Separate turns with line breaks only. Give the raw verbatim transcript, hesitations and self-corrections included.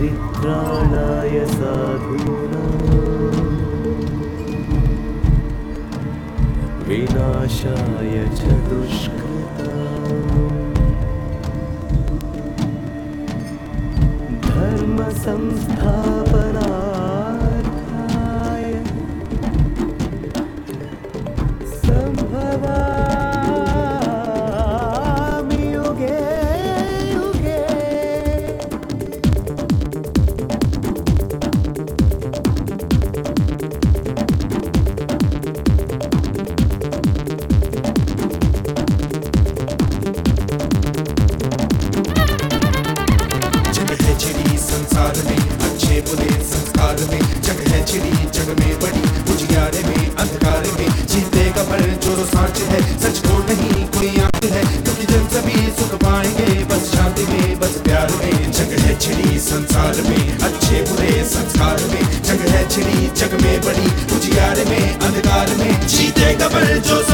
परित्राणाय साधूनां विनाशाय च दुष्कृताम् धर्म संस्थापनार्थाय संभवामि युगे युगे।
संसार में अच्छे बुरे संस्कार में जग है छिड़ी जग में बड़ी उजियारे में अंधकार में जीतेगा पर जो सांच है सच को नहीं कोई आंख है क्योंकि जन सभी सुख पाएंगे बस शांति में बस प्यार में। जग है छिड़ी संसार में अच्छे बुरे संस्कार में जग है छिड़ी जग में बड़ी उजियारे में अंधकार में जीतेगा पर जो